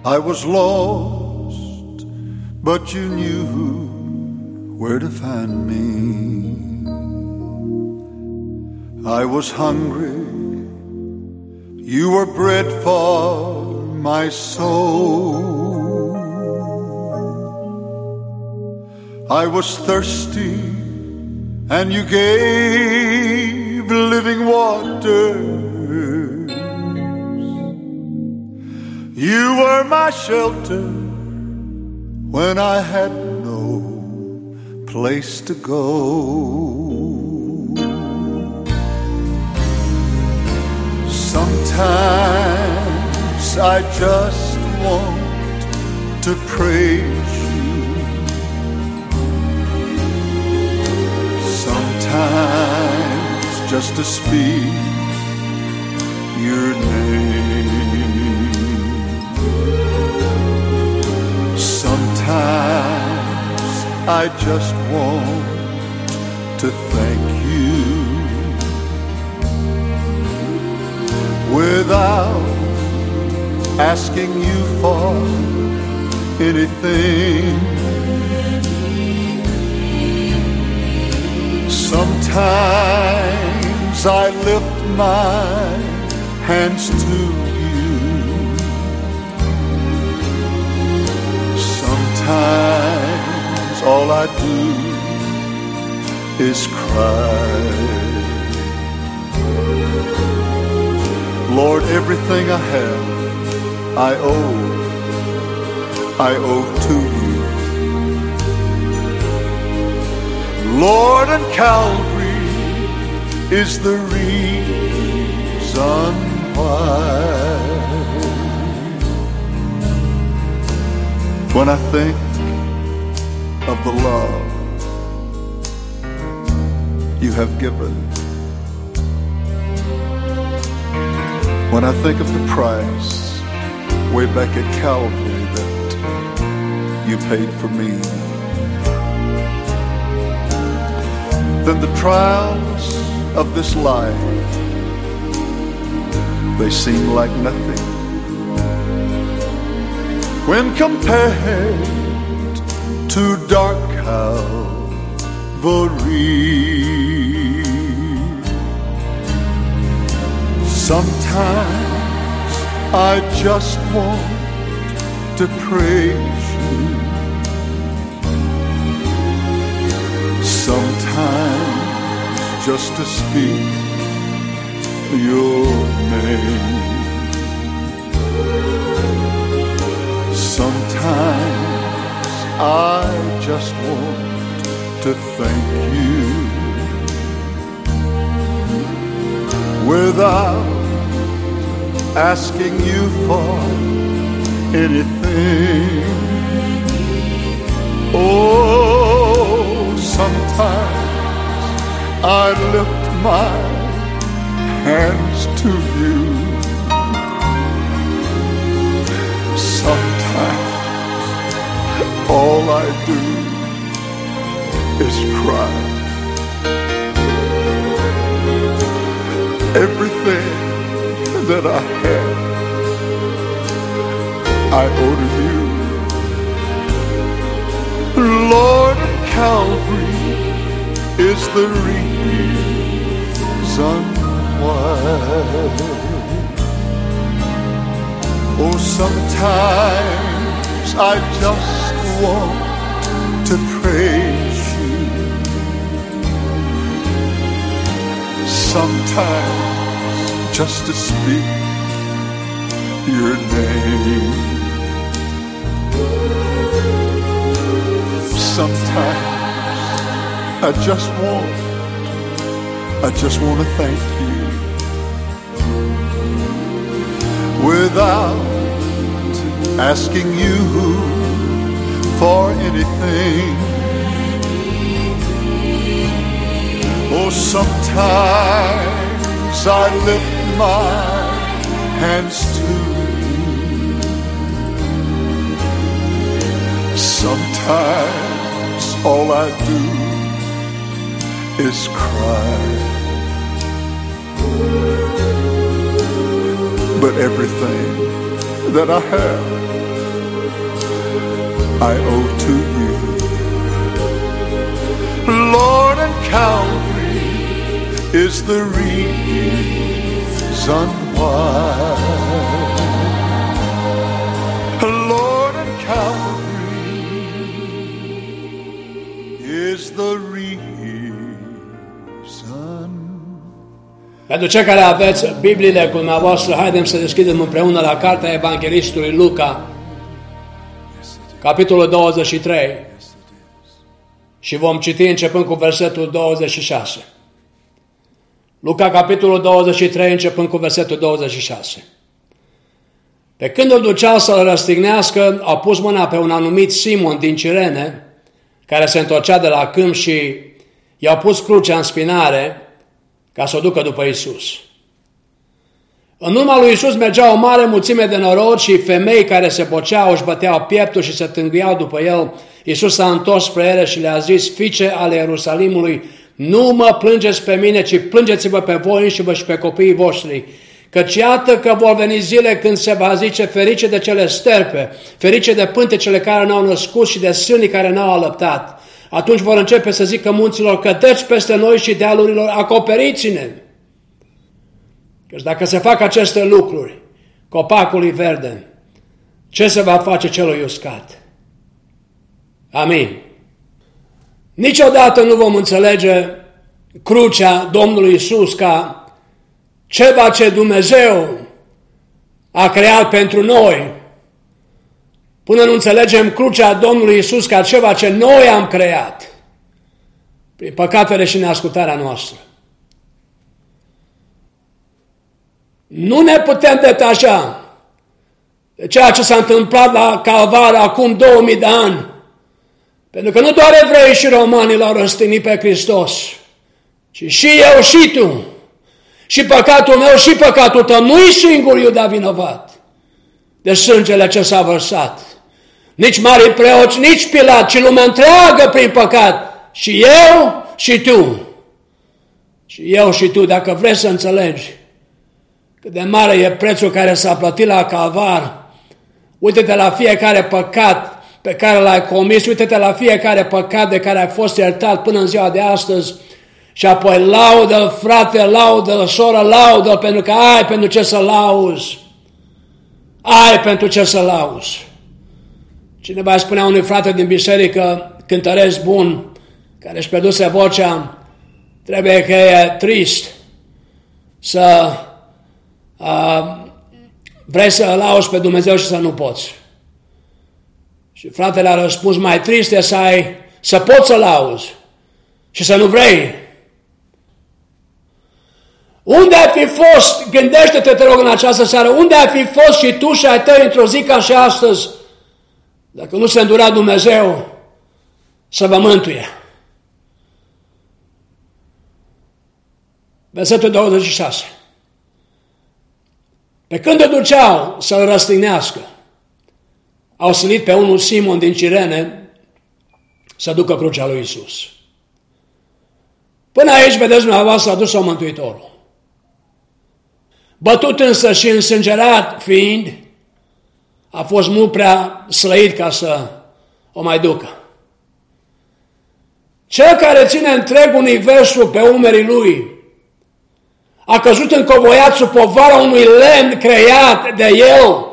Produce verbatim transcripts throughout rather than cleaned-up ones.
I was lost, but you knew where to find me. I was hungry, you were bread for my soul. I was thirsty, and you gave living water. You were my shelter when I had no place to go. Sometimes I just want to praise you. Sometimes just to speak your name. Sometimes I just want to thank you without asking you for anything. Sometimes I lift my hands to you. Sometimes all I do is cry. Lord, everything I have, I owe, I owe to you. Lord, and Calvary is the reason why. When I think of the love you have given, when I think of the price way back at Calvary that you paid for me, then the trials of this life, they seem like nothing when compared to dark Calvary. Sometimes I just want to praise you. Sometimes just to speak your name. Sometimes I just want to thank you without asking you for anything. Oh, sometimes I lift my hands to you. Sometimes all I do is cry. Everything that I have, I owe to you. Lord, Calvary is the reason why. Oh, sometimes I just want to praise you. Sometimes just to speak your name. Sometimes I just want, I just want to thank you without asking you for anything. Oh, sometimes I lift my hands to you. Sometimes all I do is cry. But everything that I have, I owe to you. Lord, and Calvary is the reason why. Lord, and Calvary is the reason. Pentru cei care aveți Bibliile cu dumneavoastră, haidem să deschidem împreună la cartea Evanghelistului Luca, capitolul douăzeci și trei, și vom citi începând cu versetul douăzeci și șase. Luca, capitolul douăzeci și trei, începând cu versetul douăzeci și șase. Pe când îl duceau să-l răstignească, a pus mâna pe un anumit Simon din Cirene, care se întorcea de la câmp, și i-a pus crucea în spinare ca să o ducă după Iisus. În urma lui Iisus mergea o mare mulțime de norod și femei care se boceau, își băteau pieptul și se tângâiau după el. Iisus s-a întors spre ele și le-a zis: fiice ale Ierusalimului, nu mă plângeți pe mine, ci plângeți-vă pe voi înșivă și pe copiii voștri. Căci iată că vor veni zile când se va zice: ferice de cele sterpe, ferice de pântecele care n-au născut și de sânii care n-au alăptat. Atunci vor începe să zică munților: cădeți peste noi, și dealurilor: acoperiți-ne. Căci dacă se fac aceste lucruri copacului verde, ce se va face celui uscat? Amin. Niciodată nu vom înțelege crucea Domnului Iisus ca ceva ce Dumnezeu a creat pentru noi, până nu înțelegem crucea Domnului Iisus ca ceva ce noi am creat prin păcatele și neascultarea noastră. Nu ne putem detașa de ceea ce s-a întâmplat la Calvar acum două mii de ani, pentru că nu doar evreii și romanii l-au răstignit pe Hristos, ci și eu și tu, și păcatul meu și păcatul tău. Nu-i singur Iuda vinovat de sângele ce s-a vărsat. Nici mari preoți, nici Pilat, ci lumea întreagă prin păcat. Și eu și tu. Și eu și tu, dacă vrei să înțelegi cât de mare e prețul care s-a plătit la Calvar, uite-te la fiecare păcat pe care l-ai comis, uite-te la fiecare păcat de care ai fost iertat până în ziua de astăzi, și apoi laudă-l, frate, laudă-l, soră, laudă-l, pentru că ai pentru ce să lauzi. Ai pentru ce să lauzi. Cineva îi spunea unui frate din biserică, cântăresc bun, care își pierduse vocea: trebuie că e trist să uh, vrei să lauzi pe Dumnezeu și să nu poți. Și fratele a răspuns: mai trist e să ai, să poți să lauzi și să nu vrei. Unde ai fi fost, gândește-te, te rog, în această seară, unde ai fi fost și tu și ai tăi într-o zi ca și astăzi, dacă nu se îndura Dumnezeu să vă mântuie? Versetul douăzeci și șase. Pe când îl duceau să-l răstignească, au silit pe unul Simon din Cirene să ducă crucea lui Iisus. Până aici, vedeți dumneavoastră, a dus-o Mântuitorul. Bătut însă și însângerat fiind, a fost mult prea slăit ca să o mai ducă. Cel care ține întreg universul pe umerii lui a căzut încovoiat sub povara unui lemn creat de el.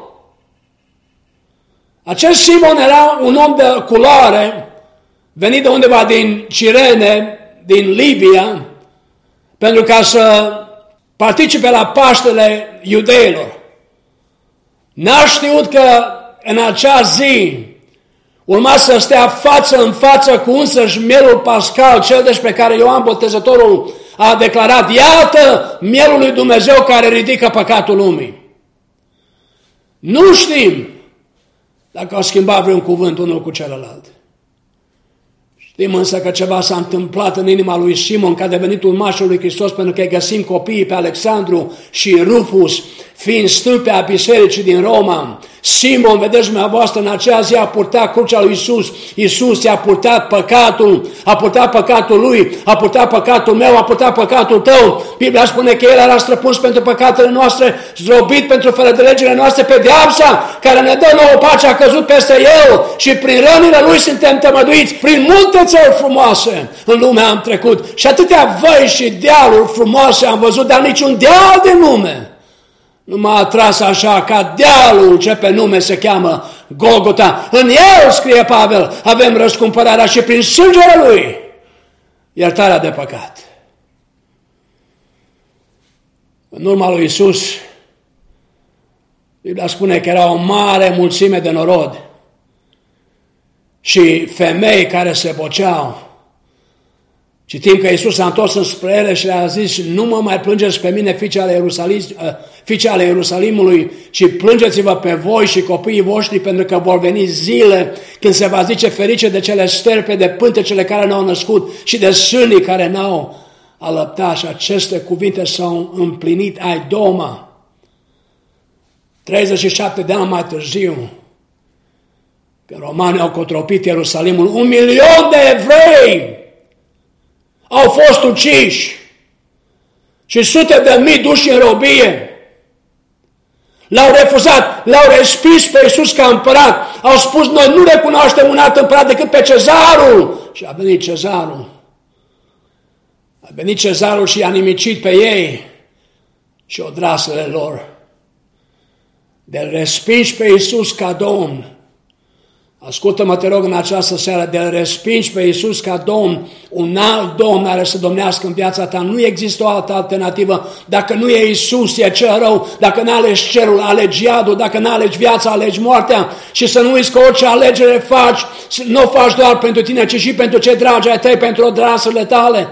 Acest Simon era un om de culoare, venit de undeva din Cirene, din Libia, pentru ca să participe la Paștele iudeilor. N-a știut că în acea zi urma să stea față în față cu însăși mielul pascal, cel despre care Ioan Botezătorul a declarat: iată mielul lui Dumnezeu care ridică păcatul lumii. Nu știm dacă au schimbat vreun cuvânt unul cu celălalt. Știm însă că ceva s-a întâmplat în inima lui Simon, că a devenit urmașul lui Hristos, pentru că îi găsim copiii pe Alexandru și Rufus, fiind stâlpe a bisericii din Roma. Simon, vedeți dumneavoastră, în acea zi a purtat crucea lui Iisus. Iisus i-a purtat păcatul, a purtat păcatul lui, a purtat păcatul meu, a purtat păcatul tău. Biblia spune că El era străpuns pentru păcatele noastre, zdrobit pentru fără de legile noastre, pedeapsa care ne dă nouă pace a căzut peste El și prin rănile Lui suntem tămăduiți. Prin multe țări frumoase în lume am trecut și atâtea văi și dealuri frumoase am văzut, dar niciun deal de nume nu m-a atras așa ca dealul ce pe nume se cheamă Golgota. În El, scrie Pavel, avem răscumpărarea și prin sângele Lui iertarea de păcat. În urma lui Iisus, Biblia spune că era o mare mulțime de norod și femei care se boceau. Citim că Iisus s-a întors înspre ele și le-a zis: nu mă mai plângeți pe mine, fiice ale, Ierusalim, fiice ale Ierusalimului, ci plângeți-vă pe voi și copiii voștri, pentru că vor veni zile când se va zice ferice de cele sterpe, de pântecele care n-au născut și de sânii care n-au alăptat. Și aceste cuvinte s-au împlinit ai Doma. treizeci și șapte de ani mai târziu, când romanii au cotropit Ierusalimul, un milion de evrei au fost uciși și sute de mii duși în robie. L-au refuzat, l-au respins pe Iisus ca împărat. Au spus: noi nu recunoaștem un alt împărat decât pe Cezarul. Și a venit Cezarul. A venit Cezarul și i-a nimicit pe ei și odrasele lor. De respingi pe Iisus ca Domn. Ascultă-mă, te rog, în această seară, de respingi pe Iisus ca Domn, un alt Domn care să domnească în viața ta. Nu există o altă alternativă. Dacă nu e Iisus, e cel rău. Dacă nu alegi cerul, alegi iadul. Dacă nu alegi viața, alegi moartea. Și să nu uiți că orice alegere faci, nu o faci doar pentru tine, ci și pentru cei dragi ai tăi, pentru odrasele tale.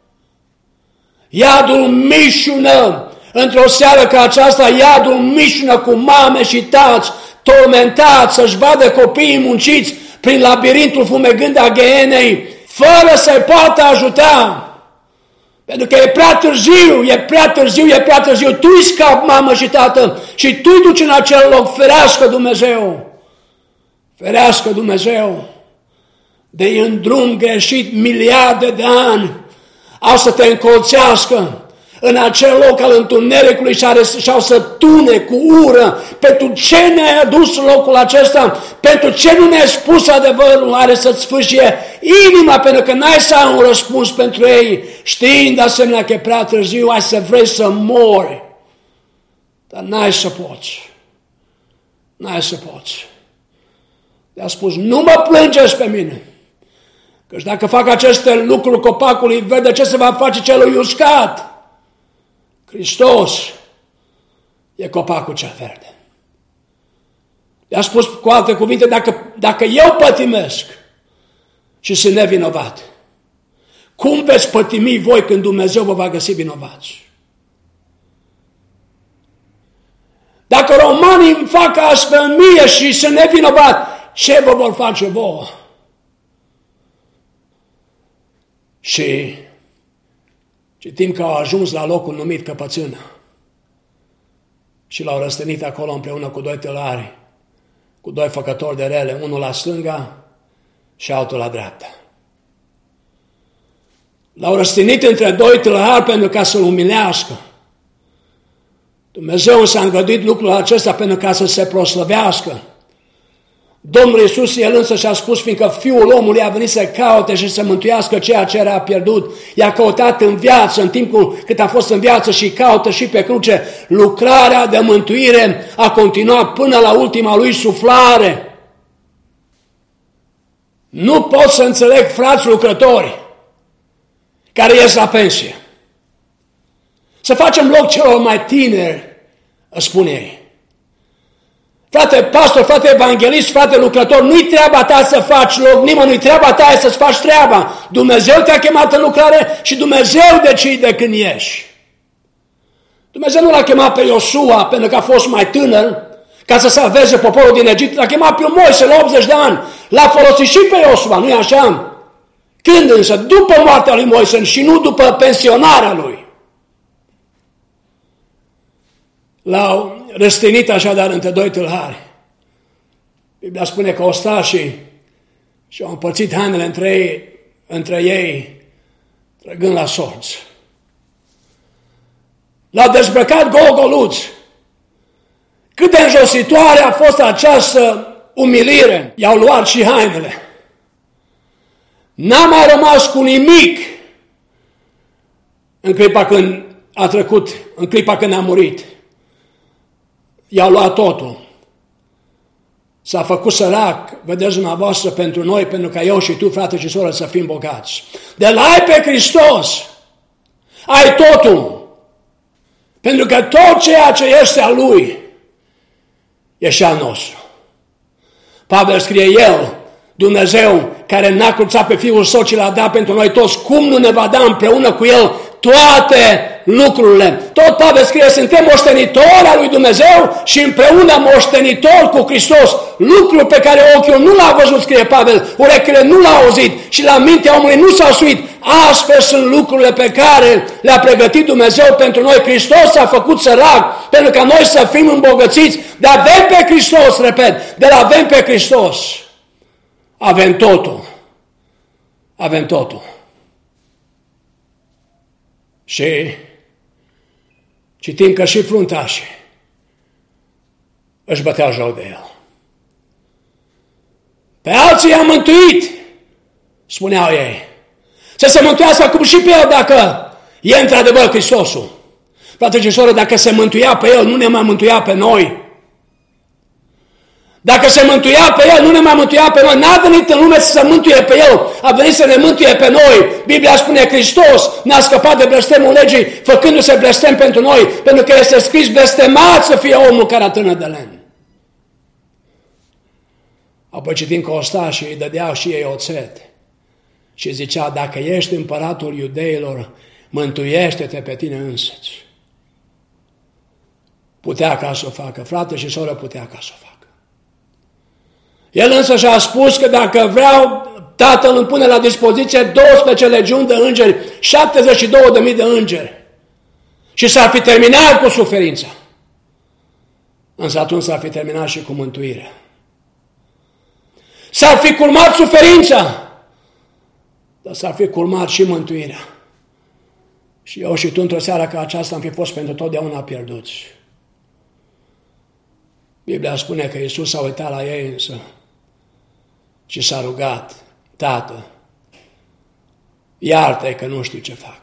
Iadul mișună. Într-o seară ca aceasta, iadul mișună cu mame și tați, tormentați, să-și vadă copiii munciți prin labirintul fumegând a ghenei, fără să-i poată ajuta. Pentru că e prea târziu, e prea târziu, e prea târziu. Tu-i scapi, mamă și tată, și tu-i duci în acel loc. Ferească Dumnezeu! Ferească Dumnezeu! De în drum greșit miliarde de ani au să te încolțească în acel loc al întunericului și au să tune cu ură. Pentru ce ne-ai adus în locul acesta? Pentru ce nu ne-ai spus adevărul? Are să-ți sfâșie inima, pentru că n-ai să ai un răspuns pentru ei, știind de asemenea că e prea târziu, ai să vrei să mori. Dar n-ai să poți. N-ai să poți. Le-a spus: nu mă plângeți pe mine, căci dacă fac aceste lucruri copacului verde, ce se va face celui uscat? Hristos e copacul cel verde. I-a spus cu alte cuvinte: dacă, dacă eu pătimesc și sunt nevinovat, cum veți pătimi voi când Dumnezeu vă va găsi vinovați? Dacă romanii îmi fac astfel mie și sunt nevinovat, ce vă vor face vouă? Și citim că au ajuns la locul numit Căpățână și l-au răstănit acolo împreună cu doi tălari, cu doi făcători de rele, unul la stânga și altul la dreapta. L-au răstănit între doi tălari pentru ca să-l umilească. Dumnezeu însă a îngăduit lucrul acesta pentru ca să se proslăvească. Domnul Iisus, El însă și-a spus: fiindcă Fiul omului a venit să caute și să mântuiască ceea ce era pierdut, i-a căutat în viață, în timpul cât a fost în viață, și caută și pe cruce. Lucrarea de mântuire a continuat până la ultima lui suflare. Nu pot să înțeleg, frați lucrători, care ies la pensie. Să facem loc celor mai tineri, spune ei. Frate pastor, frate evanghelist, frate lucrător, nu-i treaba ta să faci loc nimănui, treaba ta e să-ți faci treaba. Dumnezeu te-a chemat în lucrare și Dumnezeu decide când ieși. Dumnezeu nu l-a chemat pe Iosua pentru că a fost mai tânăr, ca să salveze poporul din Egipt, l-a chemat pe Moise la optzeci de ani, l-a folosit și pe Iosua, nu-i așa? Când însă? După moartea lui Moise și nu după pensionarea lui. L-au răstinit așadar între doi tâlhari. Biblia spune că ostașii și-au împărțit hainele între ei, între ei trăgând la sorți. L-au dezbrăcat gol-goluț. Cât de înjositoare a fost această umilire. I-au luat și hainele. N-a mai rămas cu nimic în clipa când a trecut, în clipa când a murit. I-au luat totul. S-a făcut sărac, vedeți dumneavoastră, pentru noi, pentru ca eu și tu, frate și soră, să fim bogați. De la ai pe Hristos, ai totul. Pentru că tot ceea ce este al Lui e și al nostru. Pavel scrie, El, Dumnezeu, care n-a cruțat pe Fiul Său, ci l-a dat pentru noi toți, cum nu ne va da împreună cu El toate lucrurile? Tot Pavel scrie, suntem moștenitori al lui Dumnezeu și împreună moștenitori cu Hristos. Lucrul pe care ochiul nu l-a văzut, scrie Pavel, urechile nu l-a auzit și la mintea omului nu s-a suit. Astfel sunt lucrurile pe care le-a pregătit Dumnezeu pentru noi. Hristos s-a făcut sărac pentru ca noi să fim îmbogățiți. De avem pe Hristos, repet, de la avem pe Hristos. Avem totul. Avem totul. Și citim că și fruntașii își băteau joc de El. Pe alții i-a mântuit, spuneau ei. Să se mântuiască acum și pe El dacă e într-adevăr Hristosul. Frate și soră, dacă se mântuia pe El, nu ne mai mântuia pe noi. Dacă se mântuia pe El, nu ne mai mântuia pe noi. N-a venit în lume să se mântuie pe El, a venit să ne mântuie pe noi. Biblia spune, Hristos ne-a scăpat de blestemul legii, făcându-se blestem pentru noi, pentru că este scris, blestemat să fie omul care atârnă de lemn. Apoi citim că ostașii îi dădeau și ei oțet și zicea, dacă ești împăratul iudeilor, mântuiește-te pe tine însuți. Putea ca să o facă, frate și soră, putea ca să o facă. El însă și-a spus că dacă vreau, Tatăl îmi pune la dispoziție douăsprezece legiuni de îngeri, șaptezeci și două de mii de îngeri. Și s-ar fi terminat cu suferința. Însă atunci s-ar fi terminat și cu mântuirea. S-ar fi culmat suferința, dar s-ar fi culmat și mântuirea. Și eu și tu într-o seară ca aceasta am fi fost pentru totdeauna pierduți. Biblia spune că Iisus s-a uitat la ei însă și s-a rugat, Tată, iartă-i că nu știu ce fac.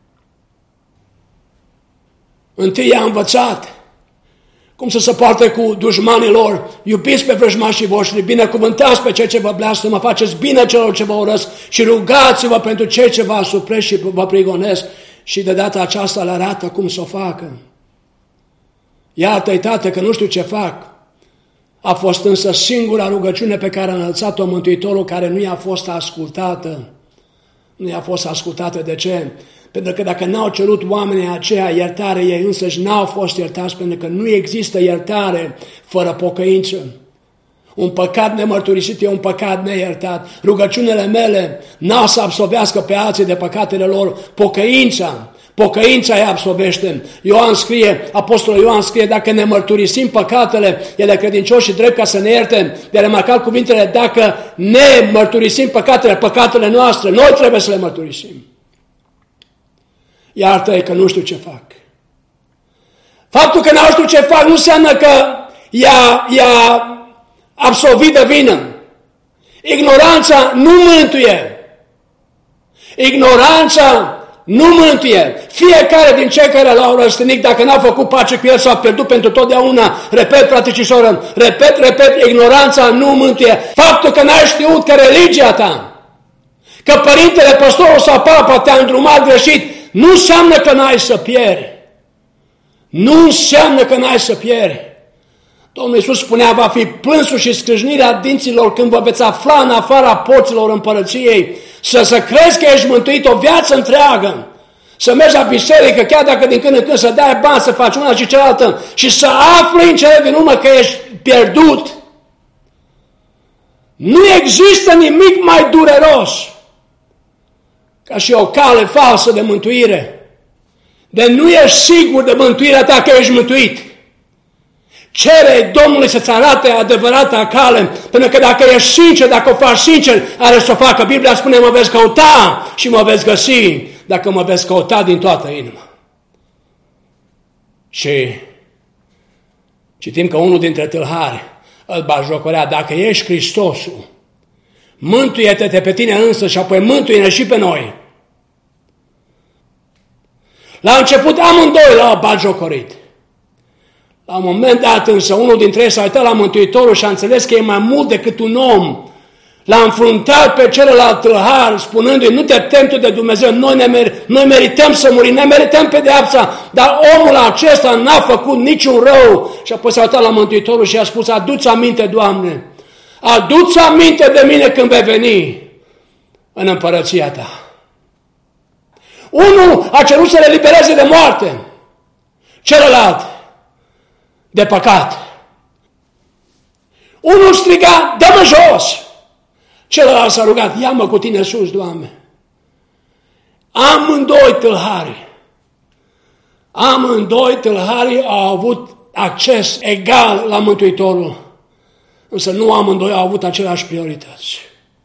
Întâi i-a învățat cum să se poarte cu dușmanii lor, iubiți pe vrăjmașii voștri, binecuvântați pe cei ce vă blestemă, faceți bine celor ce vă urăsc și rugați-vă pentru cei ce vă asupresc și vă prigonesc. Și de data aceasta le arată cum să o facă. Iartă-i, Tată, că nu știu ce fac. A fost însă singura rugăciune pe care a înălțat-o Mântuitorul, care nu i-a fost ascultată. Nu i-a fost ascultată. De ce? Pentru că dacă n-au cerut oamenii aceea iertare, ei însăși n-au fost iertați, pentru că nu există iertare fără pocăință. Un păcat nemărturisit e un păcat neiertat. Rugăciunile mele n-au să absolvească pe alții de păcatele lor. Pocăința, pocăința îi absolvește. Ioan scrie, Apostolul Ioan scrie, dacă ne mărturisim păcatele, el e credincios și drept ca să ne ierte. De remarcat cuvintele, dacă ne mărturisim păcatele, păcatele noastre, noi trebuie să le mărturisim. Iartă-i că nu știu ce fac. Faptul că nu știu ce fac nu înseamnă că i-a, i-a absolvit de vină. Ignoranța nu mântuie. Ignoranța nu mântuie. Fiecare din cei care l-au răstignit, dacă n-au făcut pace cu el, s-au pierdut pentru totdeauna. Repet, frate și soră, repet, repet, ignoranța nu mântuie. Faptul că n-ai știut că religia ta, că părintele, păstorul sau papa te-a îndrumat greșit, nu înseamnă că n-ai să pieri. Nu înseamnă că n-ai să pieri. Domnul Iisus spunea, va fi plânsul și scrâșnirea dinților când vă veți afla în afara porților împărăției, să, să crezi că ești mântuit o viață întreagă, să mergi la biserică, chiar dacă din când în când să dai bani, să faci una și cealaltă, și să afli în cele din urmă că ești pierdut. Nu există nimic mai dureros ca și o cale falsă de mântuire. De nu ești sigur de mântuirea ta că ești mântuit. Cere Domnului să-ți arate adevărata cale, pentru că dacă ești sincer, dacă o faci sincer, are să o facă. Biblia spune, mă veți căuta și mă veți găsi, dacă mă veți căuta din toată inima. Și citim că unul dintre tâlhari îl batjocorea, dacă ești Hristosul, mântuie-te pe tine însă și apoi mântuie-ne și pe noi. La început amândoi l-au batjocorit. La un moment dat însă, unul dintre ei s-a uitat la Mântuitorul și a înțeles că e mai mult decât un om. L-a înfruntat pe celălalt tâlhar, spunându-i, nu te temi tu de Dumnezeu, noi, ne mer- noi merităm să murim, ne merităm pedeapsa, dar omul acesta n-a făcut niciun rău. Și apoi s-a uitat la Mântuitorul și a spus, adu-ți aminte, Doamne, adu-ți aminte de mine când vei veni în împărăția ta. Unul a cerut să le libereze de moarte, celălalt de păcat. Unul striga, dă-mă jos! Celălalt s-a rugat, ia-mă cu tine sus, Doamne. Amândoi tâlhari, amândoi tâlhari au avut acces egal la Mântuitorul, însă nu amândoi au avut aceleași priorități.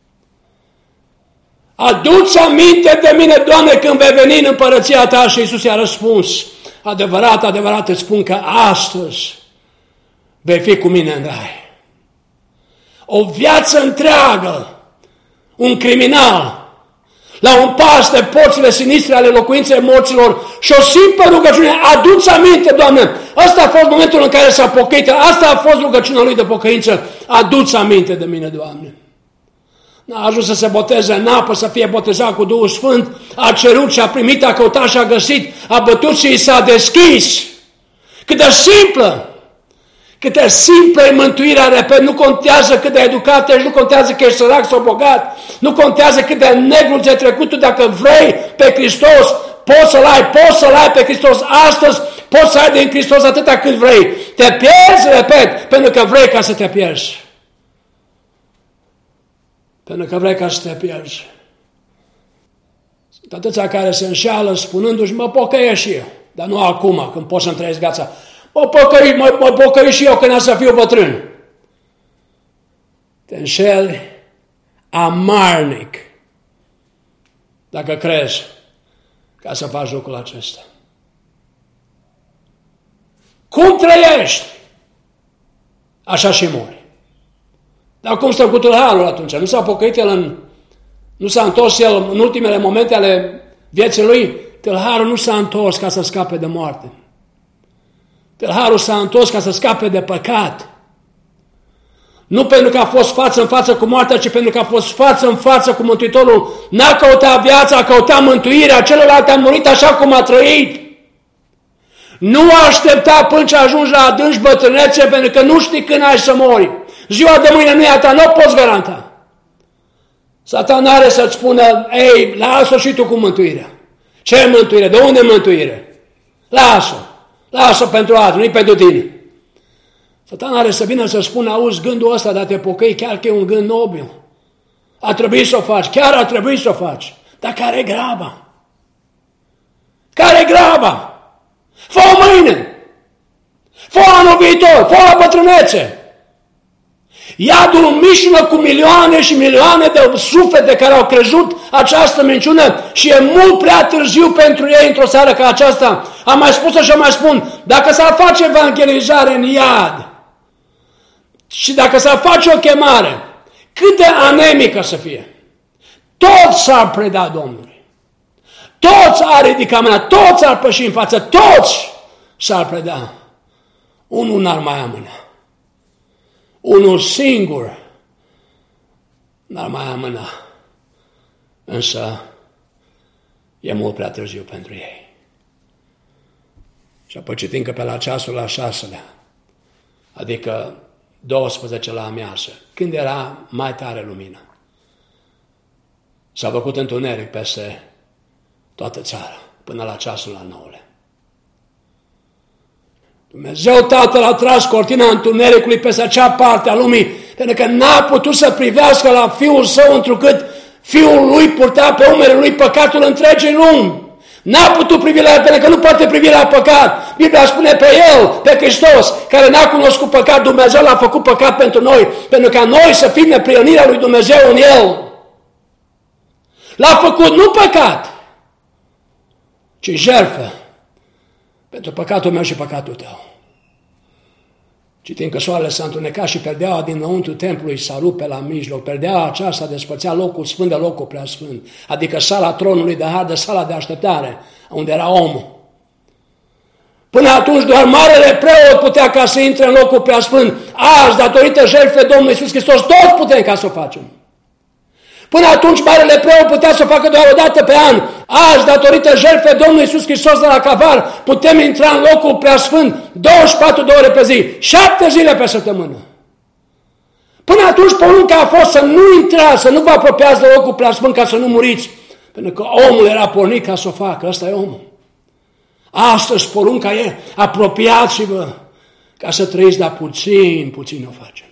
Adu-ți aminte de mine, Doamne, când vei veni în împărăția ta. Și Iisus i-a răspuns, adevărat, adevărat îți spun că astăzi vei fi cu mine în rai. O viață întreagă, un criminal, la un pas de porțile sinistre ale locuinței morților și o simplă rugăciune, adu-ți aminte, Doamne, ăsta a fost momentul în care s-a pocăit, asta a fost rugăciunea lui de pocăință, adu-ți aminte de mine, Doamne. N-a ajuns să se boteze în apă, să fie botezat cu Duhul Sfânt, a cerut și a primit, a căutat și a găsit, a bătut și i s-a deschis. Cât de simplă! Cât de simplă e mântuirea, repet, nu contează cât de educat ești, nu contează că ești sărac sau bogat, nu contează cât de negru ți-ai trecut tu, dacă vrei pe Hristos, poți să-L ai, poți să-L ai pe Hristos astăzi, poți să ai din Hristos atâta cât vrei. Te pierzi, repet, pentru că vrei ca să te pierzi. Pentru că vrei ca să te pierzi. Sunt atâția care se înșeală spunându-și, mă pocăiesc și eu, dar nu acum, când pot să-mi trăiesc viața. Mă pocăi, mă, mă pocăi și eu când am să fiu bătrân. Te înșeli amarnic dacă crezi ca să faci lucrul acesta. Cum trăiești? Așa și mori. Dar cum stăm cu tâlharul atunci? Nu s-a pocăit el în... Nu s-a întors el în ultimele momente ale vieții lui? Tâlharul nu s-a întors ca să scape de moarte. Tâlharul s-a întors ca să scape de păcat. Nu pentru că a fost față în față cu moartea, ci pentru că a fost față în față cu Mântuitorul. N-a căutat viața, a căutat mântuirea. Celălalt a murit așa cum a trăit. Nu aștepta până ce ajungi la adânci bătrânețe, pentru că nu știi când ai să mori. Ziua de mâine nu e a ta, nu o poți garanta. Satan are să-ți spună, ei, lasă și tu cu mântuirea. Ce mântuire? De unde mântuire? Lasă. Lasă pentru altul, nu-i pentru tine. Satan are să vină să spună, auzi, gândul ăsta de a te pocăi, chiar că e un gând nobil. A trebuit să o faci, chiar a trebuit să o faci. Dar care-i graba? Care-i graba? Fă-o mâine! Fă-o anul viitor! Fă-o la bătrânețe! Iadul mișună cu milioane și milioane de suflete care au crezut această minciună și e mult prea târziu pentru ei într-o seară ca aceasta. Am mai spus-o și mai spun, dacă s-ar face evangelizare în iad și dacă s-ar face o chemare, cât de anemică să fie, toți s-ar preda Domnului. Toți ar ridica mâna, toți ar păși în față, toți s-ar preda. Unul n-ar mai amâna. Unul singur n-ar mai amâna, însă e mult prea târziu pentru ei. Și apoi citim că pe la ceasul la șaselea, adică douăsprezece la amiază, când era mai tare lumină, s-a făcut întuneric peste toată țara, până la ceasul al nouălea. Dumnezeu Tatăl a tras cortina întunericului peste acea parte a lumii, pentru că n-a putut să privească la Fiul Său, întrucât Fiul Lui purta pe umerii Lui păcatul întregii lumi. N-a putut privi la el pentru că nu poate privi la păcat. Biblia spune pe el, pe Hristos, care n-a cunoscut păcat, Dumnezeu l-a făcut păcat pentru noi, pentru ca noi să fim neprionirea lui Dumnezeu în el. L-a făcut nu păcat, ci jertfă pentru păcatul meu și păcatul tău. Citim că soarele s-a întunecat și perdeaua dinăuntru templului s-a rupt pe la mijloc. Perdeaua aceasta despărțea locul sfânt de locul preasfânt, adică sala tronului de har de sala de așteptare, unde era omul. Până atunci doar marele preot putea ca să intre în locul preasfânt. Azi, datorită jertfei Domnului Iisus Hristos, toți putem ca să o facem. Până atunci marele preot putea să o facă doar o dată pe an. Azi, datorită jertfei Domnului Iisus Hristos de la Calvar, putem intra în locul preasfânt douăzeci și patru de ore pe zi, șapte zile pe săptămână. Până atunci porunca a fost să nu intrați, să nu vă apropiați de locul preasfânt ca să nu muriți, pentru că omul era pornit ca să o facă, ăsta e omul. Astăzi porunca e, apropiați-vă ca să trăiți, dar puțin, puțin o facem.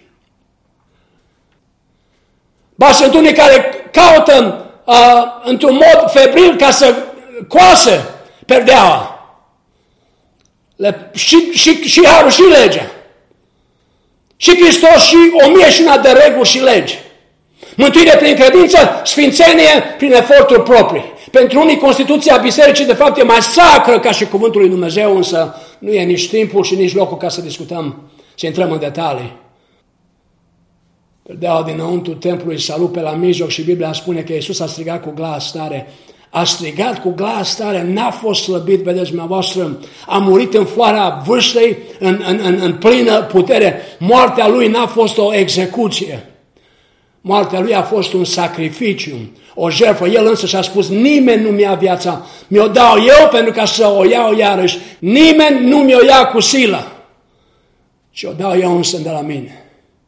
Ba, sunt unii care caută uh, într-un mod febril ca să coase perdeaua. Le, și, și, și harul și legea. Și Hristos și o mie și una de reguli și legi. Mântuire prin credință, sfințenie prin eforturi proprii. Pentru unii, Constituția Bisericii, de fapt, e mai sacră ca și Cuvântul lui Dumnezeu, însă nu e nici timpul și nici locul ca să discutăm, să intrăm în detalii. Perdeaua dinăuntru templului s-a rupt pe la mijloc și Biblia spune că Iisus a strigat cu glas tare. A strigat cu glas tare, n-a fost slăbit, vedeți dumneavoastră, a murit în floarea vârstei, în, în, în, în plină putere. Moartea lui n-a fost o execuție. Moartea lui a fost un sacrificiu, o jertfă. El însă și-a spus, nimeni nu mi-a viața, mi-o dau eu pentru ca să o iau iarăși. Nimeni nu mi-o ia cu silă, ci o dau eu însă de la mine.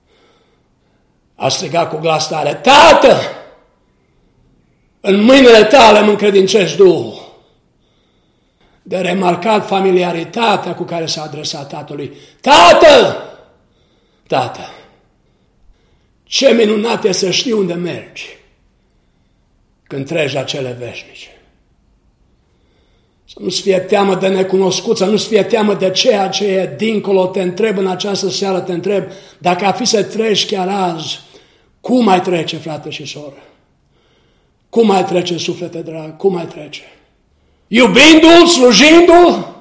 A strigat cu glas tare, Tată, în mâinile tale îmi încredințez Duhul. De remarcat familiaritatea cu care s-a adresat tatălui. Tată! Tată! Ce minunat e să știi unde mergi când treci la cele veșnice. Să nu-ți fie teamă de necunoscut, să nu-ți fie teamă de ceea ce e dincolo. Te întreb în această seară, te întreb, dacă ar fi să treci chiar azi, cum mai trece, frate și soră? Cum mai trece, suflete drag? Cum mai trece? Iubindu-l, slujindu-l?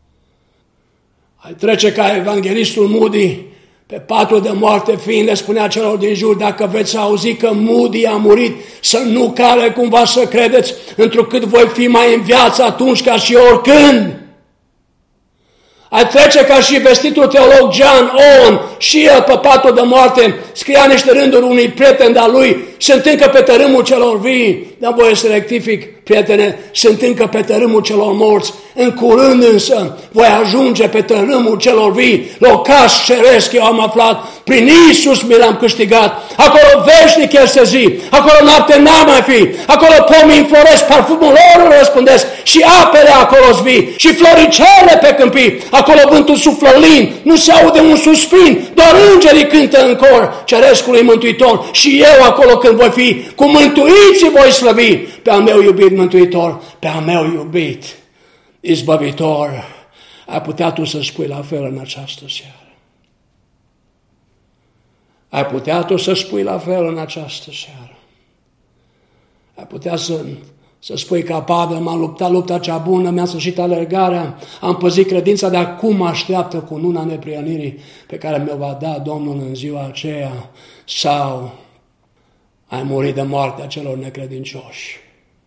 Ai trece ca evanghelistul Moody, pe patul de moarte fiind, le spunea celor din jur, dacă veți auzi că Moody a murit, să nu care cumva să credeți, întrucât voi fi mai în viață atunci ca și oricând. Ai trece ca și vestitul teolog John Owen, și el pe patul de moarte scria niște rânduri unui prieten de-a lui, sunt încă pe tărâmul celor vii, dar voie să rectific, prietene, sunt încă pe tărâmul celor morți, în curând însă voi ajunge pe tărâmul celor vii, locaș ceresc eu am aflat, prin Iisus mi l-am câștigat, acolo veșnic este zi, acolo noapte n-a mai fi, acolo pomii înfloresc, parfumul lor răspândesc și apele acolo zvii și floricele pe câmpii, acolo vântul suflă lin, nu se aude un suspin, doar îngerii cântă în cor cerescului Mântuitor și eu acolo când voi fi, cu mântuiții voi slăvi pe al meu iubit Mântuitor, pe al meu iubit Izbăvitor. Ai putea tu să spui la fel în această seară. Ai putea tu să spui la fel în această seară. Ai putea să, să spui ca Pavel, m-am luptat lupta cea bună, mi-am sfârșit alergarea, am păzit credința, dar acum așteaptă cununa neprionirii pe care mi-o va da Domnul în ziua aceea, sau ai murit de moartea celor necredincioși.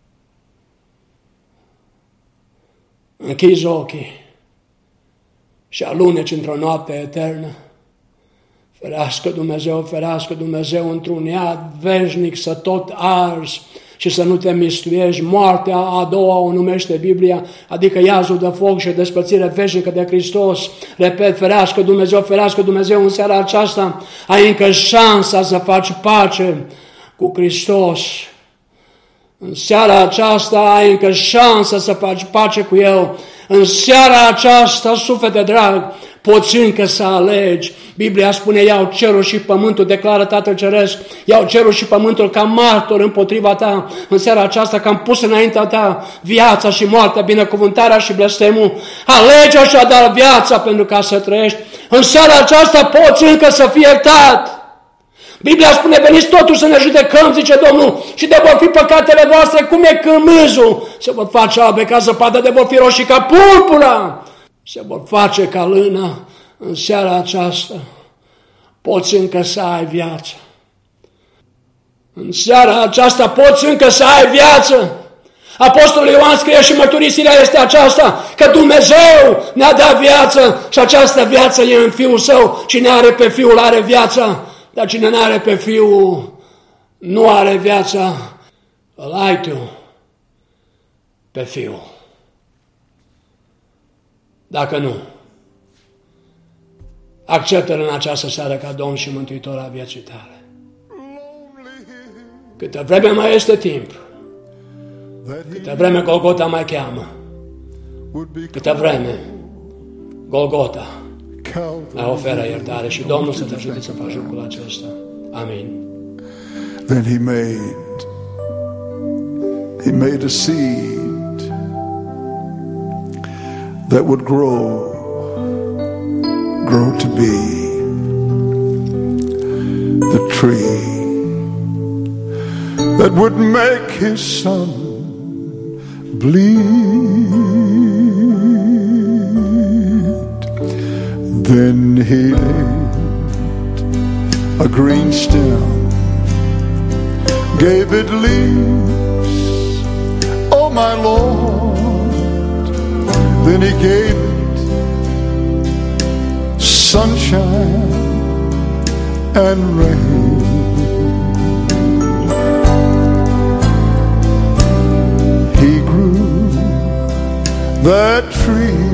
Închizi ochii și aluneci într-o noapte eternă. Ferească Dumnezeu, ferească Dumnezeu într-un iad veșnic să tot arzi și să nu te mistuiești. Moartea a doua o numește Biblia, adică iazul de foc și despărțire veșnică de Hristos. Repet, ferească Dumnezeu, ferească Dumnezeu, în seara aceasta ai încă șansa să faci pace cu Hristos. În seara aceasta ai încă șansa să faci pace cu El. În seara aceasta, suflete drag, poți încă să alegi. Biblia spune, iau cerul și pământul, declară Tatăl Ceresc, iau cerul și pământul ca martor împotriva ta. În seara aceasta că am pus înaintea ta viața și moartea, binecuvântarea și blestemul. Alege așadar viața pentru ca să trăiești. În seara aceasta poți încă să fii iertat. Biblia spune, veniți totuși să ne judecăm, zice Domnul, și de vor fi păcatele voastre, cum e cârmâzul, se vor face albe ca zăpadă, de vor fi roșii ca purpura, se vor face ca lână. În seara aceasta poți încă să ai viață. În seara aceasta poți încă să ai viață. Apostolul Ioan scrie și mărturisirea este aceasta, că Dumnezeu ne-a dat viață și această viață e în Fiul Său. Cine are pe Fiul are viața. Dar cine nu are pe Fiul, nu are viața, îl ai tu pe Fiul. Dacă nu, acceptă-L în această seară ca Domn și Mântuitor al vieții tale. Câtă vreme mai este timp, câtă vreme Golgota mai cheamă, câtă vreme Golgota mai oferă iertare și Domnul să te ajute să faci lucrul acesta. Amin. Then he made, he made a seed that would grow, grow to be the tree that would make his son bleed. Then he laid a green stem, gave it leaves, oh my Lord. Then he gave it sunshine and rain. He grew that tree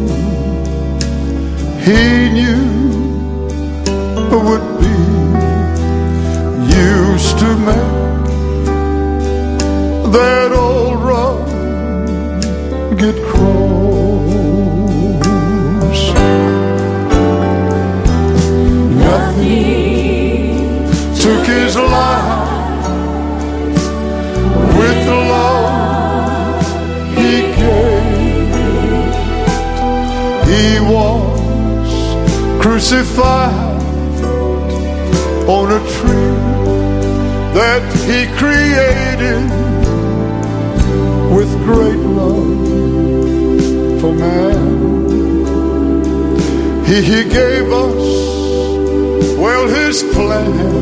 he knew would be used to make that old rugged cross. Nothing took his life with the love he gave. He was crucified on a tree that he created with great love for man. He, he gave us, well, his plan.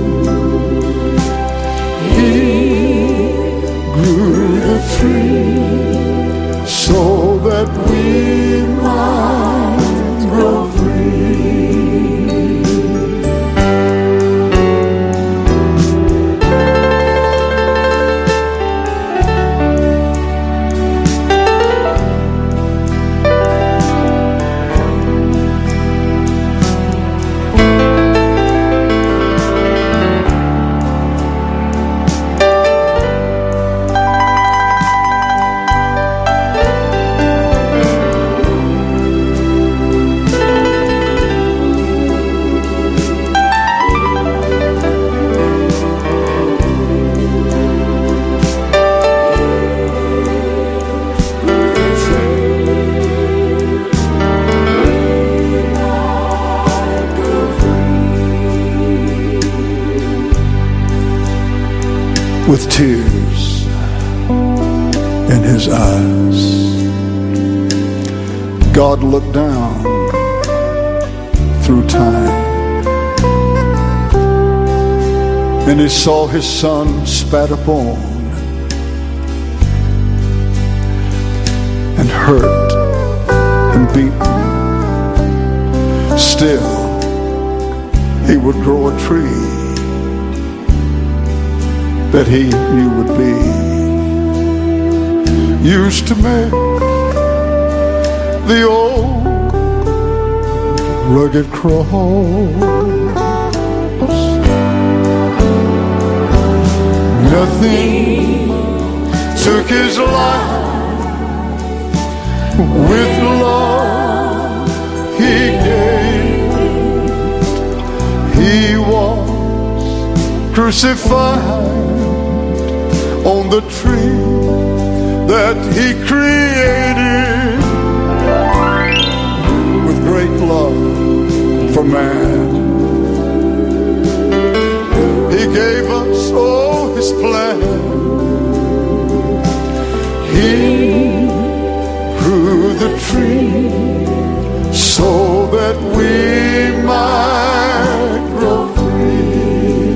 He grew the tree so that we might grow free. With tears in his eyes, God looked down through time, and he saw his son spat upon and hurt and beaten. Still, he would grow a tree that he knew would be used to make the old rugged cross. Nothing took his life with love he gave. crucified on the tree that he created with great love for man. He gave us all his plan. He grew the tree so that we might grow free.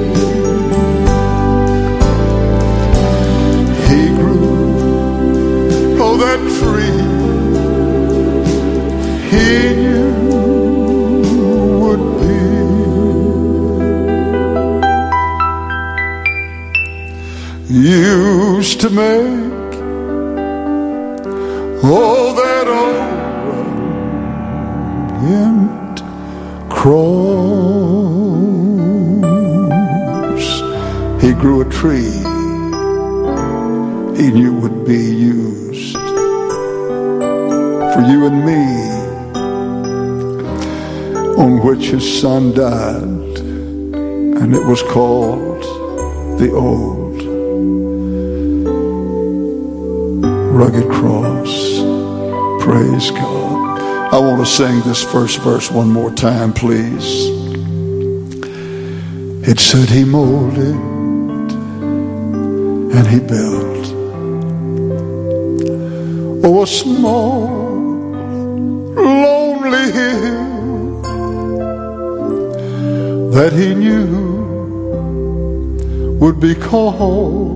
He grew, oh, that tree he knew would be. Used to make all that old cross. He grew a tree he knew would be used for you and me, on which his son died, and it was called the old rugged cross. Praise God. I want to sing this first verse one more time, please. It said he molded and he built, oh, a small lonely hill that he knew would be called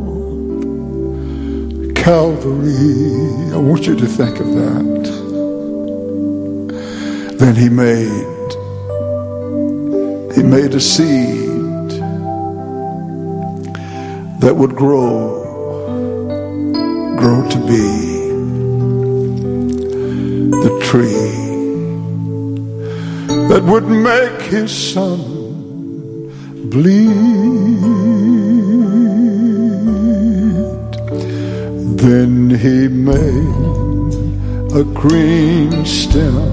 Calvary. I want you to think of that. Then he made, he made a seed that would grow, grow to be the tree that would make his son bleed. Then he made a green stem,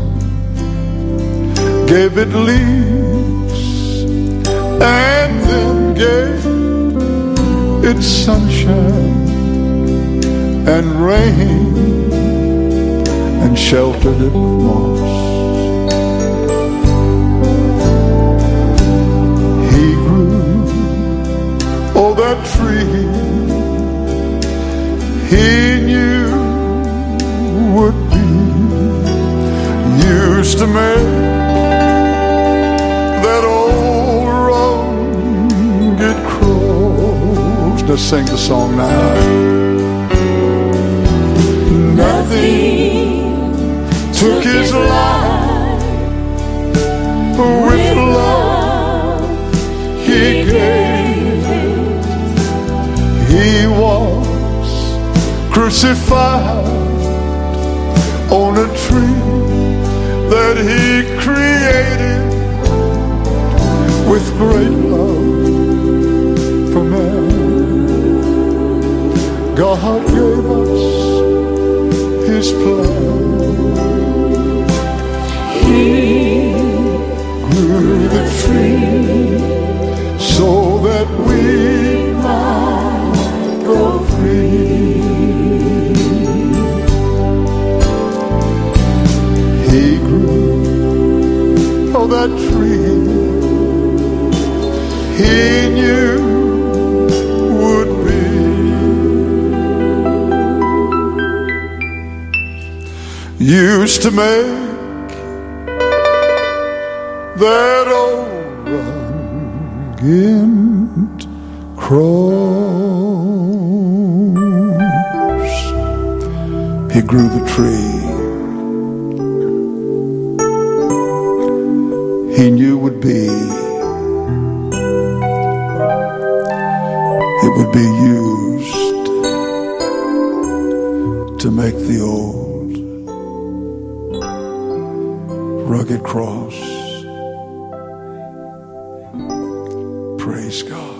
gave it leaves, and then gave it sunshine and rain, and sheltered it with moss. He grew, oh, that tree he knew would be used to make that old rugged cross. Let's sing the song now. Nothing took his life, with love he gave it. He was crucified on a tree that he created with great love for man. God gave us his plan. He grew the tree so that we might go free. He grew, oh, that tree he knew would be used to make that old rugged cross. He grew the tree he knew would be, it would be used to make the old rugged cross. Praise God.